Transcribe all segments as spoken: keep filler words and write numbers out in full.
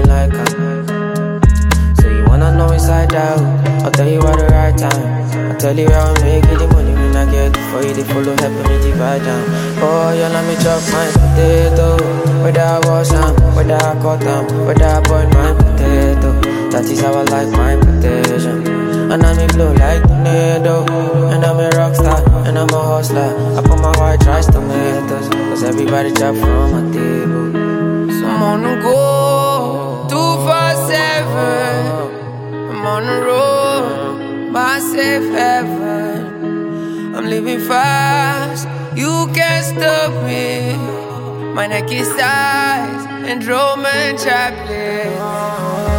feeling like I'm. So you wanna know inside out? I'll tell you at the right time. I'll tell you how I make it, the money when I get it for you. They follow, helping me divide down. Oh, you let me chop my potato. Whether I wash am, whether I cut am, whether I boil my potato. That is how I like my protection. And I'm a blow like tornado. And I'm a rock star, and I'm a hustler. I put my white rice tomatoes, cause everybody chop from my table. So I'm on the go, two four seven. I'm on the road, my safe heaven. I'm living fast, you can't stop me. My neck is size and Roman Chaplin.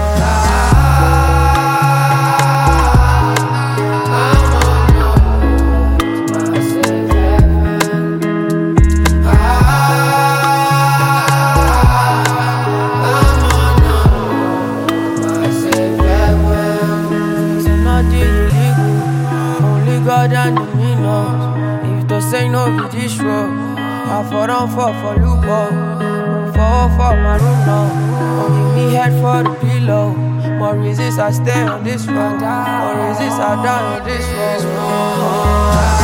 God and me knows. If to say no be this road, I fall down for for loophole. Fall for my room now. Only me head for the pillow. More reasons I stay on this road. More reasons I die on this road.